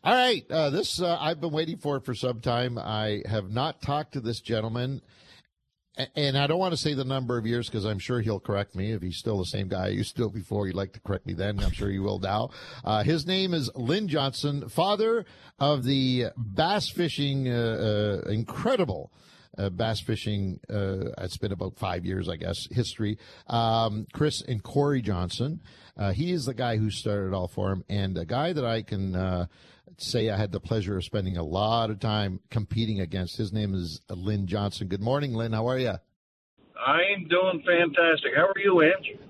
All right. This I've been waiting for some time. I have not talked to this gentleman, and I don't want to say the number of years because I'm sure he'll correct me. If he's still the same guy I used to know before, he'd like to correct me then. I'm sure he will now. His name is Lynn Johnson, father of the bass fishing, incredible bass fishing. It's been about 5 years, I guess, history. Chris and Corey Johnson. He is the guy who started it all for him, and a guy that I can say I had the pleasure of spending a lot of time competing against. His name is Lynn Johnson. Good morning, Lynn. How are you? I'm doing fantastic. How are you, Ange?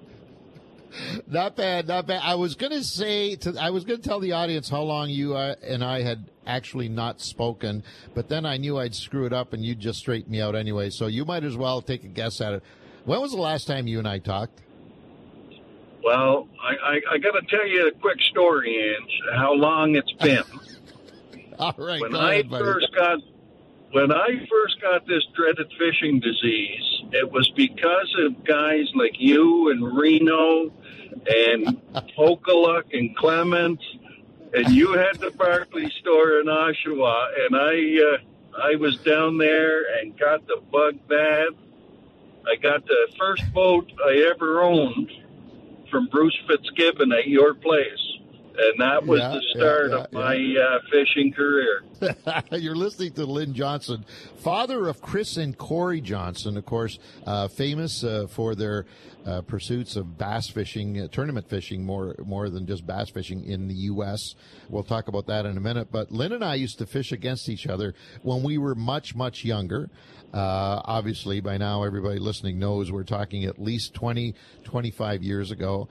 Not bad, not bad. I was going to tell the audience how long you and I had actually not spoken, but then I knew I'd screw it up and you'd just straighten me out anyway. So you might as well take a guess at it. When was the last time you and I talked? Well, I got to tell you a quick story, Ange, how long it's been. All right. When I first got this dreaded fishing disease, it was because of guys like you and Reno and Okaluk and Clement, and you had the Barclay store in Oshawa, and I was down there and got the bug bad. I got the first boat I ever owned from Bruce Fitzgibbon at your place. And that was the start of my fishing career. You're listening to Lynn Johnson, father of Chris and Corey Johnson, of course, famous for their pursuits of bass fishing, tournament fishing, more than just bass fishing in the U.S. We'll talk about that in a minute. But Lynn and I used to fish against each other when we were much, much younger. Obviously, by now, everybody listening knows we're talking at least 20, 25 years ago.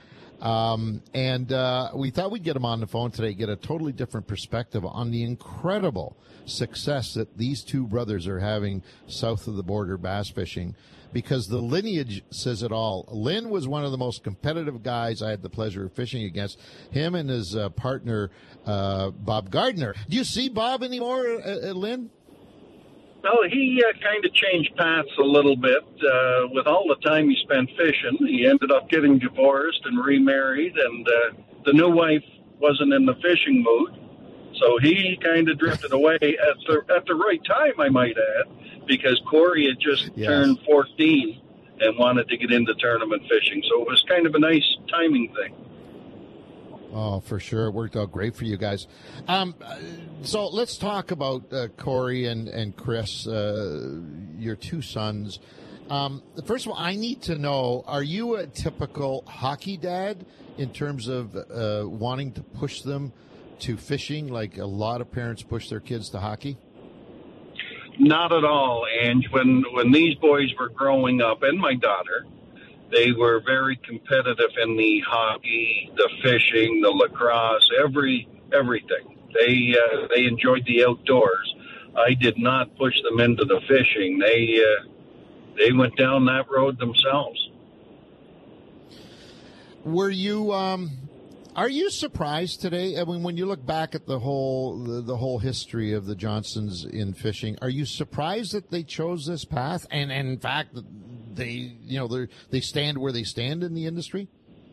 And we thought we'd get him on the phone today, get a totally different perspective on the incredible success that these two brothers are having south of the border bass fishing, because the lineage says it all. Lynn was one of the most competitive guys I had the pleasure of fishing against, him and his partner, Bob Gardner. Do you see Bob anymore, Lynn? Well, he kind of changed paths a little bit. With all the time he spent fishing, he ended up getting divorced and remarried, and the new wife wasn't in the fishing mood. So he kind of drifted away at the right time, I might add, because Corey had just turned 14 and wanted to get into tournament fishing. So it was kind of a nice timing thing. Oh, for sure. It worked out great for you guys. So let's talk about Corey and Chris, your two sons. First of all, I need to know, are you a typical hockey dad in terms of wanting to push them to fishing, like a lot of parents push their kids to hockey? Not at all, Ange. When these boys were growing up, and my daughter, they were very competitive in the hockey, the fishing, the lacrosse, everything. They enjoyed the outdoors. I did not push them into the fishing. They went down that road themselves. Were you? Are you surprised today? I mean, when you look back at the whole history of the Johnsons in fishing, are you surprised that they chose this path? And in fact, they stand where they stand in the industry?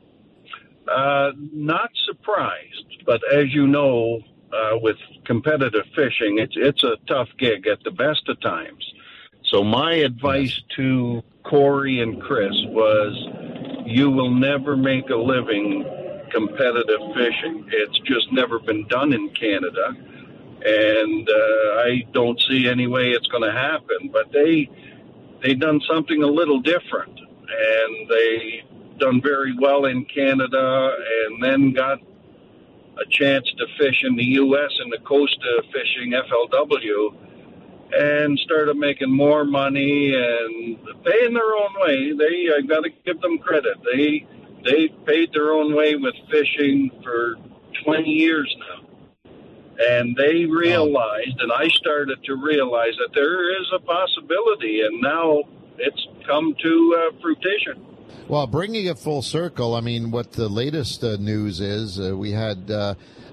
Not surprised, but as you know, with competitive fishing, it's a tough gig at the best of times. So my advice to Corey and Chris was, you will never make a living competitive fishing. It's just never been done in Canada, and I don't see any way it's going to happen. But they done something a little different, and they done very well in Canada, and then got a chance to fish in the U.S. in the Costa Fishing FLW, and started making more money and paying their own way. I got to give them credit. They paid their own way with fishing for 20 years now. And they realized, and I started to realize, that there is a possibility, and now it's come to fruition. Well, bringing it full circle, I mean, what the latest news is, we had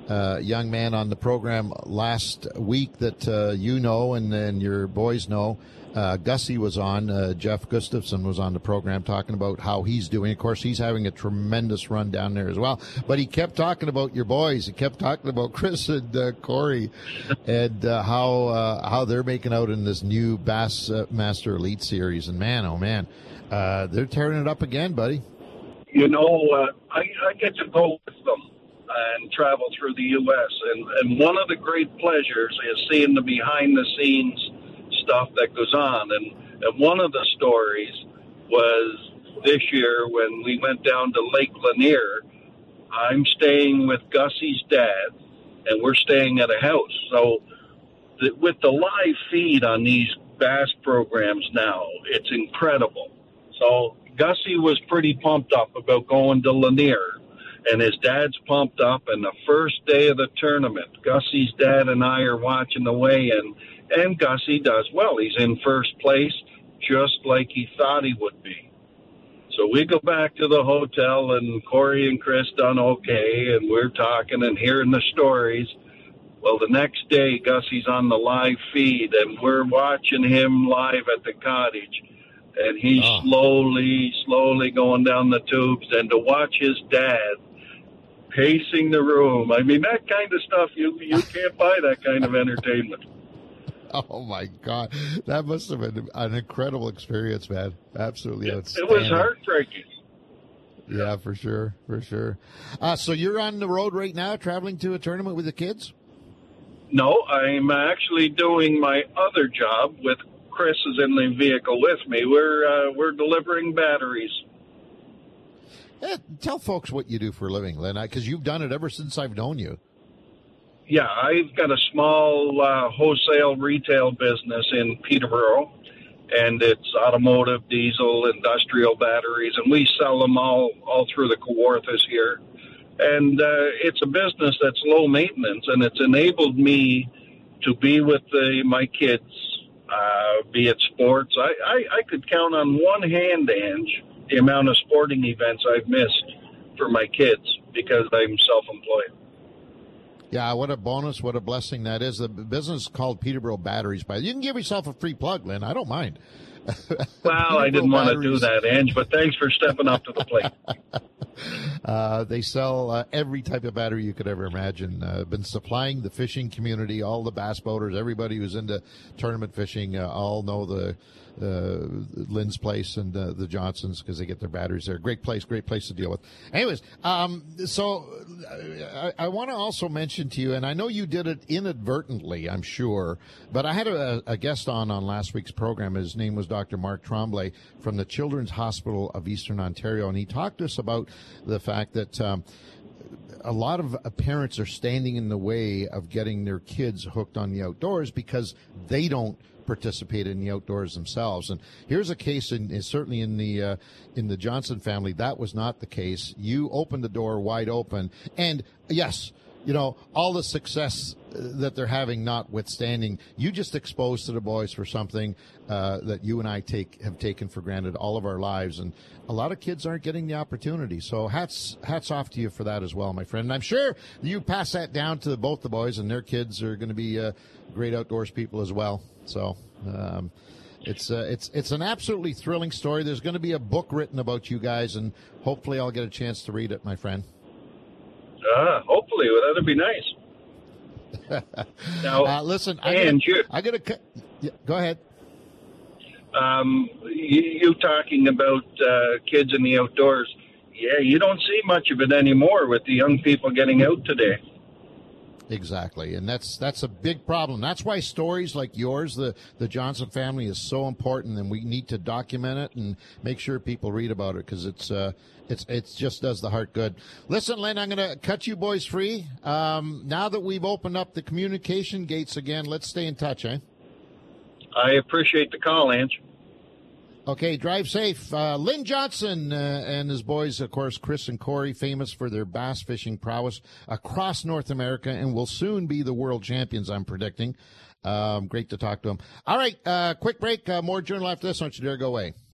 young man on the program last week that you know and your boys know. Gussie was on. Jeff Gustafson was on the program talking about how he's doing. Of course, he's having a tremendous run down there as well. But he kept talking about your boys. He kept talking about Chris and Corey and how they're making out in this new Bassmaster Elite Series. And man, oh man, they're tearing it up again, buddy. You know, I get to go with them and travel through the U.S. And one of the great pleasures is seeing the behind-the-scenes stuff that goes on. And one of the stories was this year when we went down to Lake Lanier. I'm staying with Gussie's dad, and we're staying at a house. So with the live feed on these bass programs now, it's incredible. So Gussie was pretty pumped up about going to Lanier, and his dad's pumped up. And the first day of the tournament, Gussie's dad and I are watching the weigh-in, and Gussie does well. He's in first place, just like he thought he would be. So we go back to the hotel, and Corey and Chris done okay, and we're talking and hearing the stories. Well, the next day, Gussie's on the live feed, and we're watching him live at the cottage. And he's slowly going down the tubes. And to watch his dad pacing the room, I mean, that kind of stuff, you can't buy that kind of entertainment. Oh, my God. That must have been an incredible experience, man. Absolutely outstanding. It was heartbreaking. Yeah, for sure, for sure. So you're on the road right now, traveling to a tournament with the kids? No, I'm actually doing my other job with Chris is in the vehicle with me. We're delivering batteries. Yeah, tell folks what you do for a living, Len, because you've done it ever since I've known you. Yeah, I've got a small wholesale retail business in Peterborough, and it's automotive, diesel, industrial batteries, and we sell them all through the Kawarthas here. And it's a business that's low maintenance, and it's enabled me to be with my kids, be it sports. I could count on one hand, Ange, the amount of sporting events I've missed for my kids because I'm self-employed. Yeah, what a bonus, what a blessing that is. The business is called Peterborough Batteries. You can give yourself a free plug, Lynn. I don't mind. Well, I didn't want to do that, Ange, but thanks for stepping up to the plate. They sell every type of battery you could ever imagine. Been supplying the fishing community, all the bass boaters, everybody who's into tournament fishing, all know the Lynn's place and the Johnsons because they get their batteries there. Great place to deal with. Anyways, so I want to also mention to you, and I know you did it inadvertently, I'm sure, but I had a guest on last week's program. His name was Dr. Mark Tremblay from the Children's Hospital of Eastern Ontario, and he talked to us about the fact that a lot of parents are standing in the way of getting their kids hooked on the outdoors because they don't participate in the outdoors themselves. And here's a case, certainly in the Johnson family, that was not the case. You opened the door wide open, and yes, you know, all the success that they're having notwithstanding, you just exposed to the boys for something that you and I have taken for granted all of our lives, and a lot of kids aren't getting the opportunity. So hats off to you for that as well, my friend. And I'm sure you pass that down to both the boys, and their kids are going to be great outdoors people as well. So it's an absolutely thrilling story. There's going to be a book written about you guys, and hopefully I'll get a chance to read it, my friend. Hopefully, well, that'd be nice. Now, listen, I gotta cut. Yeah, go ahead. You talking about kids in the outdoors? Yeah, you don't see much of it anymore with the young people getting out today. Exactly, and that's a big problem. That's why stories like yours, the Johnson family, is so important, and we need to document it and make sure people read about it because it just does the heart good. Listen, Len, I'm going to cut you boys free. Now that we've opened up the communication gates again, let's stay in touch, eh? I appreciate the call, Ange. Okay, drive safe. Lynn Johnson and his boys, of course, Chris and Corey, famous for their bass fishing prowess across North America and will soon be the world champions, I'm predicting. Great to talk to them. All right, quick break. More Journal after this. Don't you dare go away.